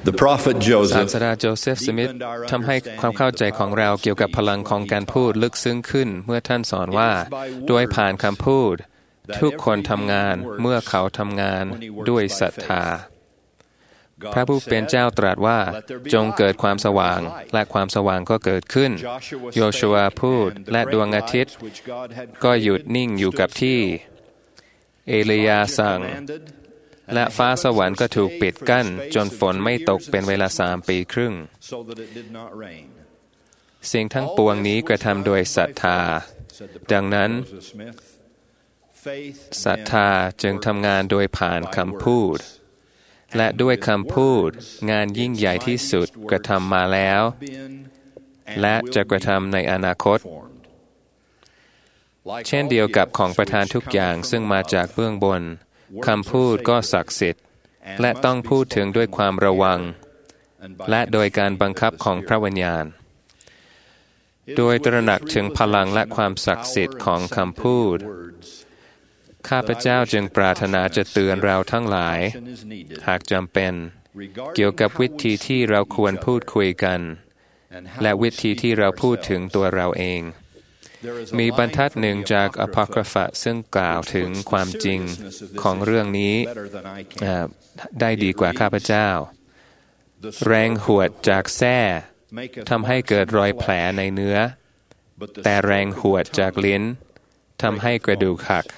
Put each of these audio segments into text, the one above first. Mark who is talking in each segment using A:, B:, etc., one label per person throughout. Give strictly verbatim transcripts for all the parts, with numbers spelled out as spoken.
A: The prophet Joseph
B: ศาสดาโจเซฟสมิธทำให้ความเข้าใจของเราเกี่ยวกับพลังของการพูดลึกซึ้งขึ้นเมื่อท่านสอนว่าโดยผ่านคำพูดทุกคนทำงานเมื่อเขาทำงานด้วยศรัทธาพระผู้เป็นเจ้าตรัสว่าจงเกิดความสว่างและความสว่างก็เกิดขึ้นโยชูวาพูดและดวงอาทิตย์ก็หยุดนิ่งอยู่กับที่เอลียาสั่งและฟ้าสวรรค์ก็ถูกปิดกั้นจนฝนไม่ตกเป็นเวลาสามปีครึ่งสิ่งทั้งปวงนี้กระทำโดยศรัทธาดังนั้นศรัทธาจึงทำงานโดยผ่านคำพูดและด้วยคำพูดงานยิ่งใหญ่ที่สุดกระทำมาแล้วและจะกระทำในอนาคตเช่นเดียวกับของประทานทุกอย่างซึ่งมาจากเบื้องบนคำพูดก็ศักดิ์สิทธิ์และต้องพูดถึงด้วยความระวังและโดยการบังคับของพระวิญญาณโดยตระหนักถึงพลังและความศักดิ์สิทธิ์ของคำพูดข้าพเจ้าจึงปรารถนาจะเตือนเราทั้งหลายหากจำเป็นเกี่ยวกับวิธีที่เราควรพูดคุยกันและวิธีที่เราพูดถึงตัวเราเองมีบรรทัดหนึ่งจากอพอคริฟะซึ่งกล่าวถึงความจริงของเรื่องนี้ได้ดีกว่าข้าพเจ้าแรงหวดจากแส้ทำให้เกิดรอยแผลในเนื้อแต่แรงหวดจากลิ้นทำให้กระดูกหัก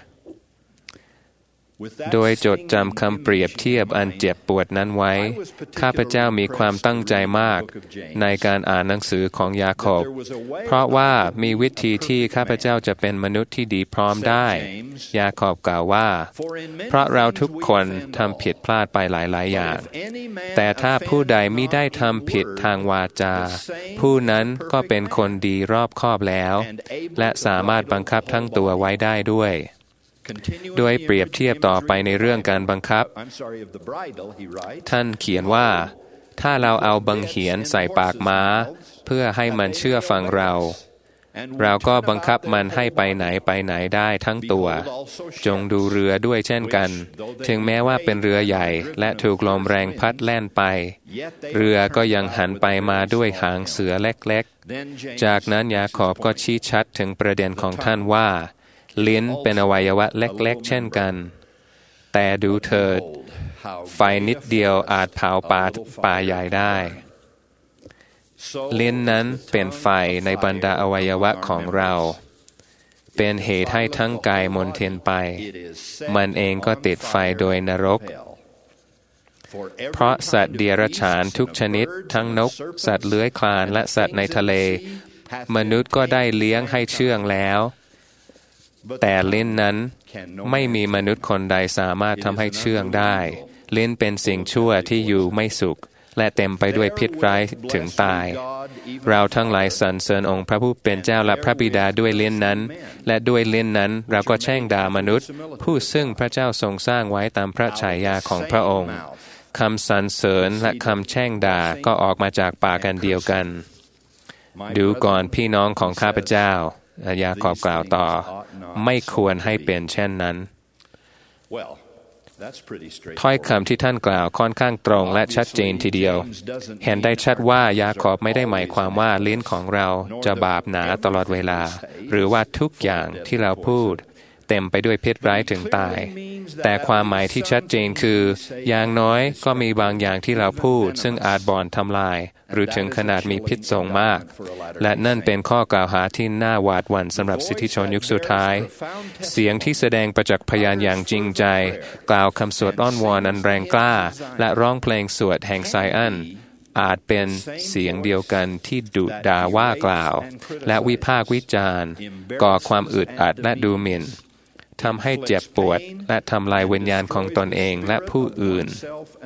B: โดยจดจำคำเปรียบเทียบอันเจ็บปวดนั้นไว้ข้าพเจ้ามีความตั้งใจมากในการอ่านหนังสือของยาโคบเพราะว่ามีวิธีที่ข้าพเจ้าจะเป็นมนุษย์ที่ดีพร้อมได้ยาโคบกล่าวว่าเพราะเราทุกคนทำผิดพลาดไปหลายๆอย่างแต่ถ้าผู้ใดมิได้ทำผิดทางวาจาผู้นั้นก็เป็นคนดีรอบคอบแล้วและสามารถบังคับทั้งตัวไว้ได้ด้วยโดยเปรียบเทียบต่อไปในเรื่องการบังคับท่านเขียนว่าถ้าเราเอาบังเหียนใส่ปากม้าเพื่อให้มันเชื่อฟังเราเราก็บังคับมันให้ไปไหนไปไหนได้ทั้งตัวจงดูเรือด้วยเช่นกันถึงแม้ว่าเป็นเรือใหญ่และถูกลมแรงพัดแล่นไปเรือก็ยังหันไปมาด้วยหางเสือเล็กๆจากนั้นยาโคบก็ชี้ชัดถึงประเด็นของท่านว่าลิ้นเป็นอวัยวะเล็กๆเช่นกันแต่ดูเถิดไฟนิดเดียวอาจเผาป่าป่าใหญ่ได้ลิ้นนั้นเป็นไฟในบรรดาอวัยวะของเราเป็นเหตุให้ทั้งกายมนเทียนไปมันเองก็ติดไฟโดยนรกเพราะสัตว์เดรัจฉานทุกชนิดทั้งนกสัตว์เลื้อยคลานและสัตว์ในทะเลมนุษย์ก็ได้เลี้ยงให้เชื่องแล้วแต่ลิ้นนั้นไม่มีมนุษย์คนใดสามารถทำให้เชื่องได้ลิ้นเป็นสิ่งชั่วที่อยู่ไม่สุขและเต็มไปด้วยพิษร้ายถึงตายเราทั้งหลายสรรเสริญองค์พระผู้เป็นเจ้าและพระบิดาด้วยลิ้นนั้นและด้วยลิ้นนั้นเราก็แช่งด่ามนุษย์ผู้ซึ่งพระเจ้าทรงสร้างไว้ตามพระฉายาของพระองค์คำสรรเสริญและคำแช่งด่าก็ออกมาจากปากกันเดียวกันดูก่อนพี่น้องของข้าพเจ้ายาโคบกล่าวต่อไม่ควรให้เป็นเช่นนั้นถ้อยคำที่ท่านกล่าวค่อนข้างตรงและชัดเจนทีเดียวเห็นได้ชัดว่ายาโคบไม่ได้หมายความว่าลิ้นของเราจะบาปหนาตลอดเวลาหรือว่าทุกอย่างที่เราพูดเต็มไปด้วยพิษร้ายถึงตายแต่ความหมายที่ชัดเจนคืออย่างน้อยก็มีบางอย่างที่เราพูดซึ่งอาจบ่อนทำลายหรือถึงขนาดมีพิษสูงมากและนั่นเป็นข้อกล่าวหาที่น่าหวาดหวั่นสำหรับสิทธิชนยุคสุดท้ายเสียงที่แสดงประจักษ์พยานอย่างจริงใจกล่าวคำสวดอ้อนวอนอันแรงกล้าและร้องเพลงสวดแห่งไซอันอาจเป็นเสียงเดียวกันที่ดุด่าว่ากล่าวและวิพากษ์วิจารณ์ก่อความอึดอัดและดูหมิ่นทำให้เจ็บปวดและทำลายวิญญาณของตนเองและผู้อื่น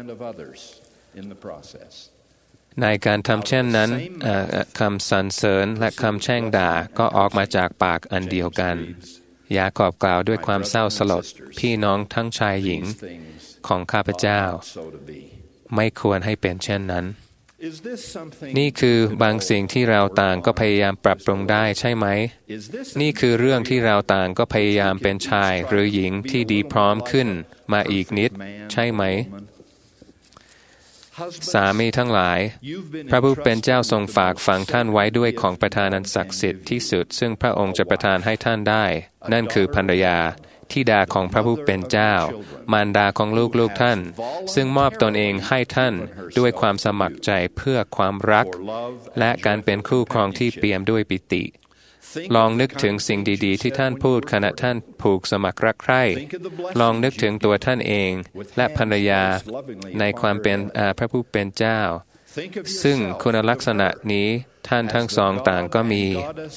B: ในการทำเช่นนั้นคำสรรเสริญและคำแช่งด่าก็ออกมาจากปากอันเดียวกันยาโคบกล่าวด้วยความเศร้าสลดพี่น้องทั้งชายหญิงของข้าพเจ้าไม่ควรให้เป็นเช่นนั้นนี่คือบางสิ่งที่เราต่างก็พยายามปรับปรุงได้ใช่ไหมนี่คือเรื่องที่เราต่างก็พยายามเป็นชายหรือหญิงที่ดีพร้อมขึ้นมาอีกนิดใช่ไหมสามีทั้งหลายพระผู้เป็นเจ้าทรงฝากฝังท่านไว้ด้วยของประทานอันศักดิ์สิทธิ์ที่สุดซึ่งพระองค์จะประทานให้ท่านได้นั่นคือภรรยาธิดาของพระผู้เป็นเจ้ามารดาของลูกๆท่านซึ่งมอบตนเองให้ท่านด้วยความสมัครใจเพื่อความรักและการเป็นคู่ครองที่เปี่ยมด้วยปิติลองนึกถึงสิ่งดีๆที่ท่านพูดขณะท่านผูกสมัครรักใคร่ลองนึกถึงตัวท่านเองและภรรยาในความเป็นพระผู้เป็นเจ้าซึ่งคุณลักษณะนี้ท่านทั้งสองต่างก็มี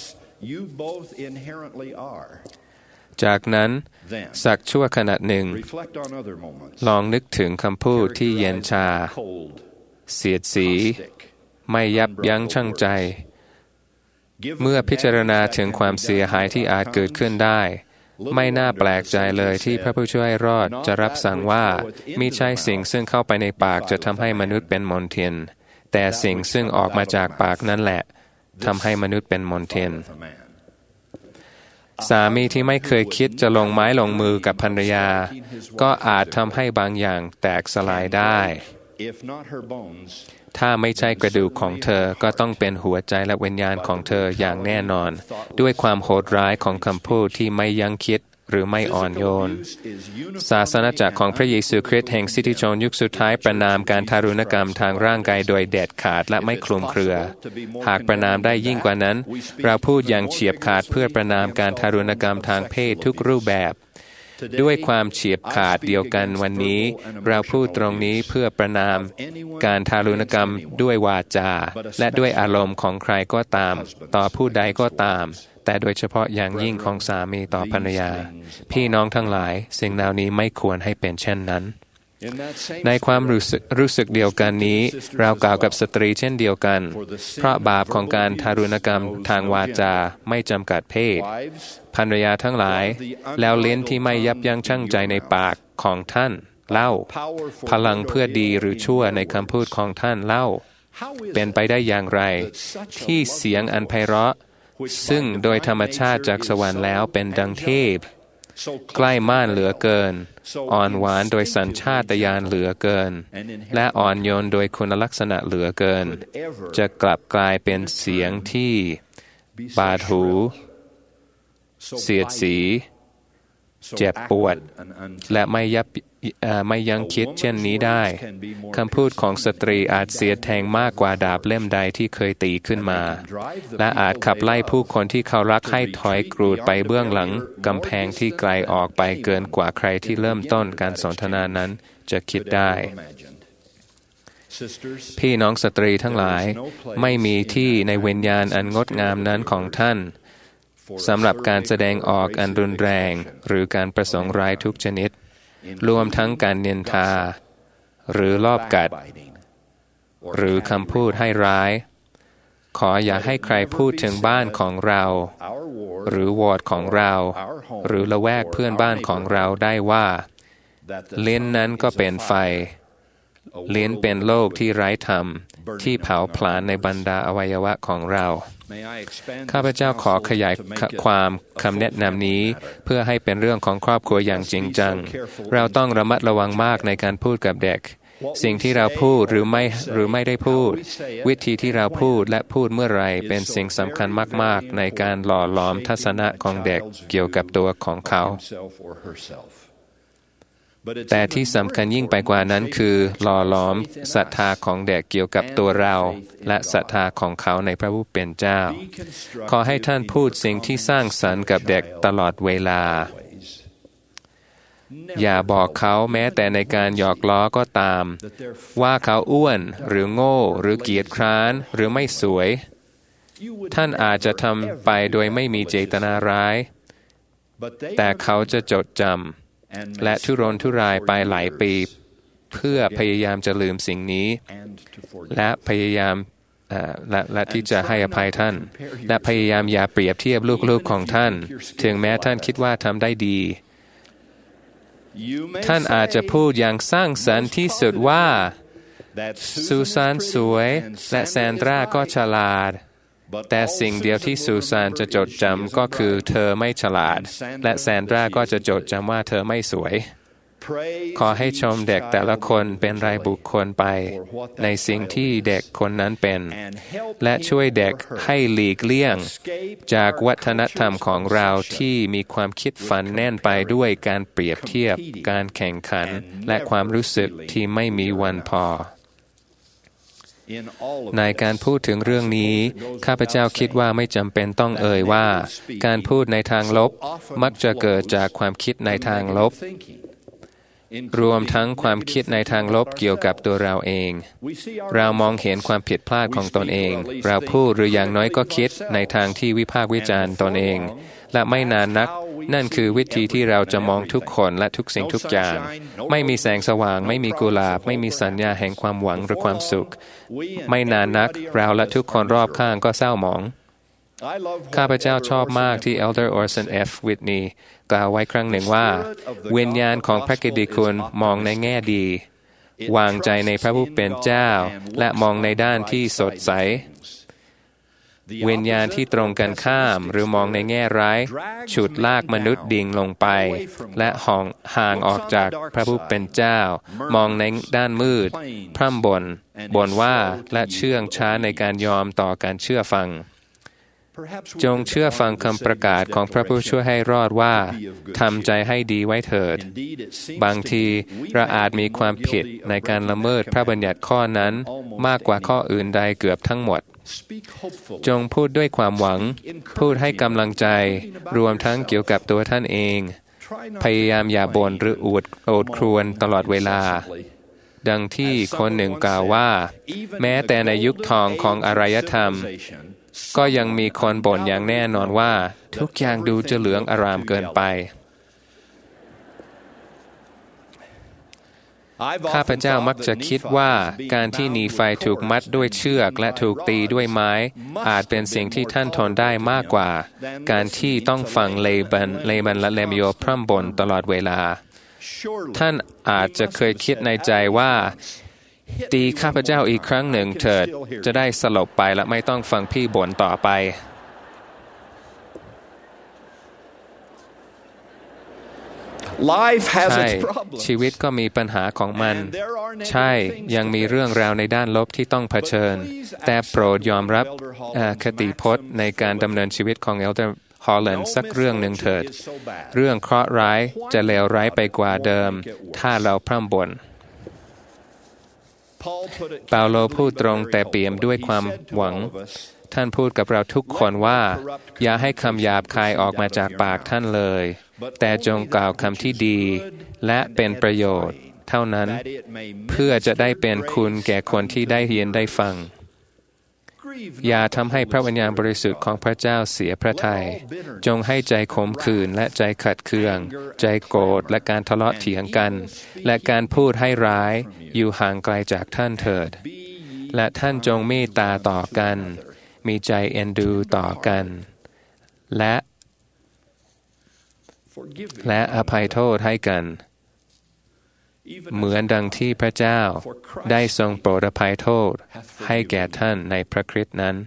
B: จากนั้นสักชั่วขณะหนึ่งลองนึกถึงคำพูดที่เย็นชาเสียดสีไม่ยับยั้งชั่งใจเมื่อพิจารณาถึงความเสียหายที่อาจเกิดขึ้นได้ไม่น่าแปลกใจเลยที่พระผู้ช่วยรอดจะรับสั่งว่ามิใช่สิ่งซึ่งเข้าไปในปากจะทำให้มนุษย์เป็นมลทินแต่สิ่งซึ่งออกมาจากปากนั่นแหละทำให้มนุษย์เป็นมลทินสามีที่ไม่เคยคิดจะลงไม้ลงมือกับภรรยาก็อาจทำให้บางอย่างแตกสลายได้ถ้าไม่ใช่กระดูกของเธอก็ต้องเป็นหัวใจและวิญญาณของเธออย่างแน่นอนด้วยความโหดร้ายของคำพูดที่ไม่ยั้งคิดหรือไม่อ่อนโยนศาสนาจักรของพระเยซูคริสต์แห่งสิทธิชนยุคสุดท้ายประณามการทารุณกรรมทางร่างกายโดยเด็ดขาดและไม่คลุมเครือหากประณามได้ยิ่งกว่านั้นเราพูดอย่างเฉียบขาดเพื่อประณามการทารุณกรรมทางเพศทุกรูปแบบด้วยความเฉียบขาดเดียวกันวันนี้เราพูดตรงนี้เพื่อประณามการทารุณกรรมด้วยวาจาและด้วยอารมณ์ของใครก็ตามต่อผู้ใดก็ตามแต่โดยเฉพาะอย่างยิ่งของสามีต่อภรรยาพี่น้องทั้งหลายสิ่งเหล่านี้ไม่ควรให้เป็นเช่นนั้นในความรู้สึกรู้สึกเดียวกันนี้เรากล่าวกับสตรีเช่นเดียวกันเพราะบาปของการทารุณกรรมทางวาจาไม่จำกัดเพศภรรยาทั้งหลายแล้วลิ้นที่ไม่ยับยั้งชั่งใจในปากของท่านเล่าพลังเพื่อดีหรือชั่วในคำพูดของท่านเล่าเป็นไปได้อย่างไรที่เสียงอันไพเราะซึ่งโดยธรรมชาติจากสวรรค์แล้วเป็นดังเทพใกล้ม่านเหลือเกินอ่อนหวานโดยสัญชาตญาณเหลือเกินและอ่อนโยนโดยคุณลักษณะเหลือเกินจะกลับกลายเป็นเสียงที่บาดหูเสียดสีเจ็บปวดและไม่ยับไม่ยั้งคิดเช่นนี้ได้คำพูดของสตรีอาจเสียดแทงมากกว่าดาบเล่มใดที่เคยตีขึ้นมาและอาจขับไล่ผู้คนที่เขารักให้ถอยกรูดไปเบื้องหลังกำแพงที่ไกลออกไปเกินกว่าใครที่เริ่มต้นการสนทนานั้นจะคิดได้พี่น้องสตรีทั้งหลายไม่มีที่ในวิญญาณอันงดงามนั้นของท่านสำหรับการแสดงออกอันรุนแรงหรือการประสงค์ร้ายทุกชนิดรวมทั้งการนินทาหรือลอบกัดหรือคำพูดให้ร้ายขออย่าให้ใครพูดถึงบ้านของเราหรือวอร์ดของเราหรือละแวกเพื่อนบ้านของเราได้ว่าลิ้นนั้นก็เป็นไฟลิ้นเป็นโลกที่ไร้ธรรมที่เผาผลาญในบรรดาอวัยวะของเราข้าพเจ้าขอขยายความคำแนะนำนี้เพื่อให้เป็นเรื่องของครอบครัวอย่างจริงจังเราต้องระมัดระวังมากในการพูดกับเด็กสิ่งที่เราพูดหรือไม่หรือไม่ได้พูดวิธีที่เราพูดและพูดเมื่อไรเป็นสิ่งสำคัญมากๆในการหล่อหลอมทัศนะของเด็กเกี่ยวกับตัวของเขาแต่ที่สำคัญยิ่งไปกว่านั้นคือหล่อหลอมศรัทธาของเด็กเกี่ยวกับตัวเราและศรัทธาของเขาในพระผู้เป็นเจ้าขอให้ท่านพูดสิ่งที่สร้างสรรค์กับเด็กตลอดเวลาอย่าบอกเขาแม้แต่ในการหยอกล้อก็ตามว่าเขาอ้วนหรือโง่หรือเกียจคร้านหรือไม่สวยท่านอาจจะทำไปโดยไม่มีเจตนาร้ายแต่เขาจะจดจำและทุรนทุรายไปหลายปีเพื่อพยายามจะลืมสิ่งนี้และพยายามและและที่จะให้อภัยท่านและพยายามอย่าเปรียบเทียบลูกๆของท่านถึงแม้ท่านคิดว่าทำได้ดีท่านอาจจะพูดอย่างสร้างสรรค์ที่สุดว่าซูซานสวยและแซนดราก็ฉลาดแต่สิ่งเดียวที่ซูซานจะจดจำก็คือเธอไม่ฉลาดและแซนดราก็จะจดจำว่าเธอไม่สวยขอให้ชมเด็กแต่ละคนเป็นรายบุคคลไปในสิ่งที่เด็กคนนั้นเป็นและช่วยเด็กให้หลีกเลี่ยงจากวัฒนธรรมของเราที่มีความคิดฝันแน่นไปด้วยการเปรียบเทียบการแข่งขันและความรู้สึกที่ไม่มีวันพอในการพูดถึงเรื่องนี้ข้าพเจ้าคิดว่าไม่จำเป็นต้องเอ่ยว่าการพูดในทางลบมักจะเกิดจากความคิดในทางลบรวมทั้งความคิดในทางลบเกี่ยวกับตัวเราเองเรามองเห็นความผิดพลาดของตนเองเราพูดหรืออย่างน้อยก็คิดในทางที่วิพากษ์วิจารณ์ตนเองและไม่นานนักนั่นคือวิธีที่เราจะมองทุกคนและทุกสิ่งทุกอย่างไม่มีแสงสว่างไม่มีกุหลาบไม่มีสัญญาแห่งความหวังหรือความสุขไม่นานนักเราและทุกคนรอบข้างก็เศร้าหมองข้าพเจ้าชอบมากที่ Elder Orson F. Whitney กล่าวไว้ครั้งหนึ่งว่าวิญญาณของพระกิตติคุณมองในแง่ดีวางใจในพระผู้เป็นเจ้าและมองในด้านที่สดใสวิญญาณที่ตรงกันข้ามหรือมองในแง่ร้ายฉุดลากมนุษย์ดิ่งลงไปและห่างห่างออกจากพระผู้เป็นเจ้ามองในด้านมืดพร่ำบ่นบ่นว่าและเชื่องช้าในการยอมต่อการเชื่อฟังจงเชื่อฟังคำประกาศของพระผู้ช่วยให้รอดว่าทำใจให้ดีไว้เถิดบางทีเราอาจมีความผิดในการละเมิดพระบัญญัติข้อนั้นมากกว่าข้ออื่นใดเกือบทั้งหมดจงพูดด้วยความหวังพูดให้กำลังใจรวมทั้งเกี่ยวกับตัวท่านเองพยายามอย่าบ่นหรืออวดโอดครวญตลอดเวลาดังที่คนหนึ่งกล่าวว่าแม้แต่ในยุคทองของอารยธรรมก็ยังมีคนบ่นอย่างแน่นอนว่าทุกอย่างดูจะเหลืองอารามเกินไปข้าพเจ้ามักจะคิดว่าการที่นีไฟถูกมัดด้วยเชือกและถูกตีด้วยไม้อาจเป็นสิ่งที่ท่านทนได้มากกว่าการที่ต้องฟังเลบันเลบันและเลมโยพร่ำบ่นตลอดเวลาท่านอาจจะเคยคิดในใจว่าตีข้าพเจ้าอีกครั้งหนึ่งเถิดจะได้สลบไปและไม่ต้องฟังพี่บ่นต่อไปใช่ชีวิตก็มีปัญหาของมันใช่ยังมีเรื่องราวในด้านลบที่ต้องเผชิญแต่โปรดยอมรับคติพจน์ในการดำเนินชีวิตของ Elder Holland สักเรื่องหนึ่งเถิดเรื่องเคราะห์ร้ายจะเลวร้ายไปกว่าเดิมถ้าเราพร่ำบ่นเปาโลพูดตรงแต่เปี่ยมด้วยความหวังท่านพูดกับเราทุกคนว่าอย่าให้คำหยาบคายออกมาจากปากท่านเลยแต่จงกล่าวคำที่ดีและเป็นประโยชน์เท่านั้นเพื่อจะได้เป็นคุณแก่คนที่ได้ยินได้ฟังอย่าทำให้พระวิญญาณบริสุทธิ์ของพระเจ้าเสียพระทัยจงให้ใจขมขื่นและใจขัดเคืองใจโกรธและการทะเลาะเถียงกันและการพูดให้ร้ายอยู่ห่างไกลจากท่านเถิดและท่านจงเมตตาต่อกันมีใจเอ็นดูต่อกันและและอภัยโทษให้กันเหมือนดังที่พระเจ้าได้ทรงโปรดอภัยโทษให้แก่ท่านในพระคริสต์นั้น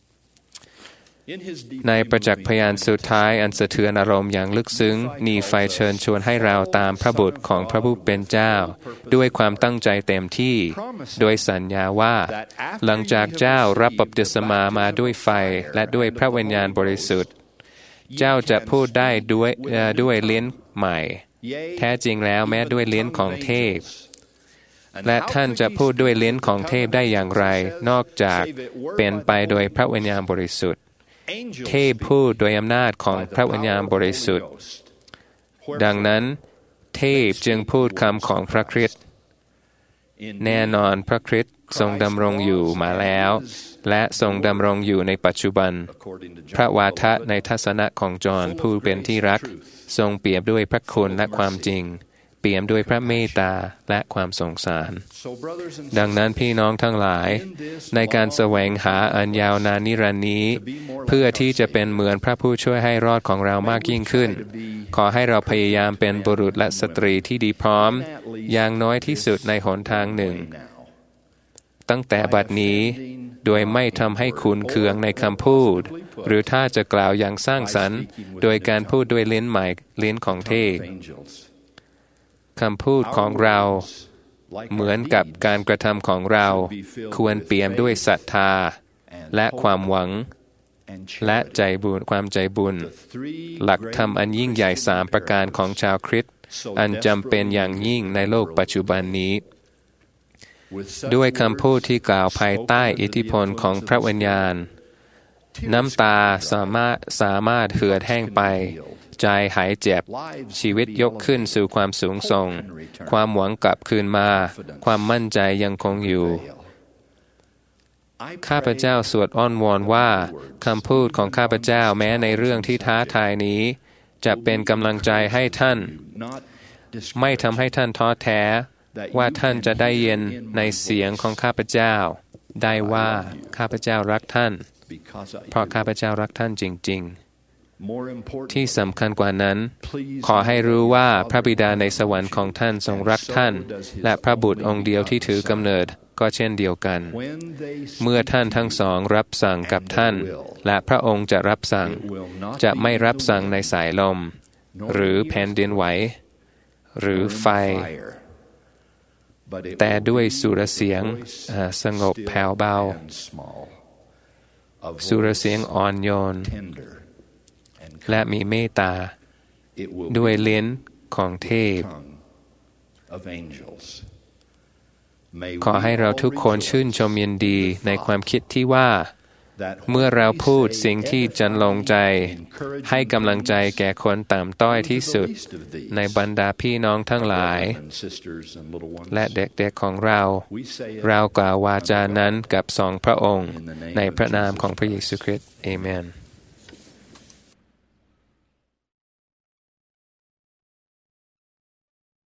B: ในประจักษ์พยานสุดท้ายอันสะเทือนอารมณ์อย่างลึกซึ้งนีไฟเชิญชวนให้เราตามพระบุตรของพระผู้เป็นเจ้าด้วยความตั้งใจเต็มที่โดยสัญญาว่าหลังจากเจ้ารับบัพติศมามาด้วยไฟและด้วยพระวิญญาณบริสุทธิ์เจ้าจะพูดได้ด้วยด้วยลิ้นใหม่แท้จริงแล้วแม้ด้วยลิ้นของเทพและท่านจะพูดด้วยลิ้นของเทพได้อย่างไรนอกจากเป็นไปโดยพระวิญญาณบริสุทธิ์เทพพูดโดยอำนาจของพระวิญญาณบริสุทธิ์ดังนั้นเทพจึงพูดคำของพระคริสต์แน่นอนพระคริสต์ทรงดำรงอยู่มาแล้วและทรงดำรงอยู่ในปัจจุบันพระวาทะในทัศนะของจอห์นผู้เป็นที่รักทรงเปี่ยมด้วยพระคุณและความจริงเปี่ยมด้วยพระเมตตาและความสงสารดังนั้นพี่น้องทั้งหลายในการแสวงหาอันยาวนานนิรันดร์นี้เพื่อที่จะเป็นเหมือนพระผู้ช่วยให้รอดของเรามากยิ่งขึ้นขอให้เราพยายามเป็นบุรุษและสตรีที่ดีพร้อมอย่างน้อยที่สุดในหนทางหนึ่งตั้งแต่บัดนี้โดยไม่ทำให้ขุ่นเคืองในคำพูดหรือถ้าจะกล่าวอย่างสร้างสรรค์โดยการพูดด้วยลิ้นใหม่ลิ้นของเทพคำพูดของเราเหมือนกับการกระทำของเราควรเปี่ยมด้วยศรัทธาและความหวังและใจบุญความใจบุญหลักธรรมอันยิ่งใหญ่สามประการของชาวคริสต์อันจำเป็นอย่างยิ่งในโลกปัจจุบันนี้ด้วยคำพูดที่กล่าวภายใต้อิทธิพลของพระวิญญาณน้ำตาสามารถสามารถเหือดแห้งไปใจหายเจ็บชีวิตยกขึ้นสู่ความสูงส่งความหวังกลับคืนมาความมั่นใจยังคงอยู่ข้าพเจ้าสวดอ้อนวอนว่าคำพูดของข้าพเจ้าแม้ในเรื่องที่ท้าทายนี้จะเป็นกำลังใจให้ท่านไม่ทำให้ท่านท้อแท้ว่าท่านจะได้ยินในเสียงของข้าพเจ้าได้ว่าข้าพเจ้ารักท่านเพราะข้าพเจ้ารักท่านจริงๆที่สำคัญกว่านั้นขอให้รู้ว่าพระบิดาในสวรรค์ของท่านทรงรักท่านและพระบุตรองค์เดียวที่ถือกำเนิดก็เช่นเดียวกันเมื่อท่านทั้งสองรับสั่งกับท่านและพระองค์จะรับสั่งจะไม่รับสั่งในสายลมหรือแผ่นดินไหวหรือไฟแต่ด้วยสุรเสียงสงบแผ่วเบาสุรเสียงอ่อนโยนและมีเมตตาด้วยลิ้นของเทพขอให้เราทุกคนชื่นชมยินดีในความคิดที่ว่าเมื่อเราพูดสิ่งที่จันลงใจให้กำลังใจแก่คนต่ำต้อยที่สุดในบรรดาพี่น้องทั้งหลายและเด็กๆของเราเรากล่าววาจานั้นกับสองพระองค์ในพระนามของพระเยซูคริสต์อาเมน